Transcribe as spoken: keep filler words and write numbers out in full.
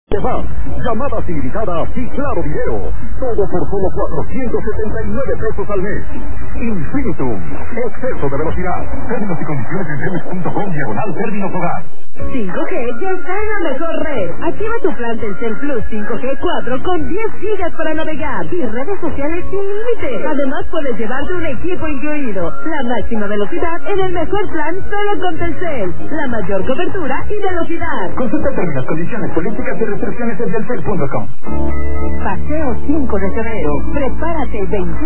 Más, llamadas ilimitadas y claro video. Todo por solo cuatrocientos setenta y nueve pesos al mes. Infinitum. Exceso de velocidad. Términos y condiciones en cemex punto com diagonal términos hogar. cinco G ya está en la mejor red. Activa tu plan Telcel Plus cinco G cuatro con diez gigas para navegar y redes sociales sin límite. Además puedes llevarte un equipo incluido. La máxima velocidad en el mejor plan solo con Telcel. La mayor cobertura y velocidad. Consulta términos, condiciones, políticas y restricciones en telcel punto com. Paseo cinco de febrero. Prepárate el veinte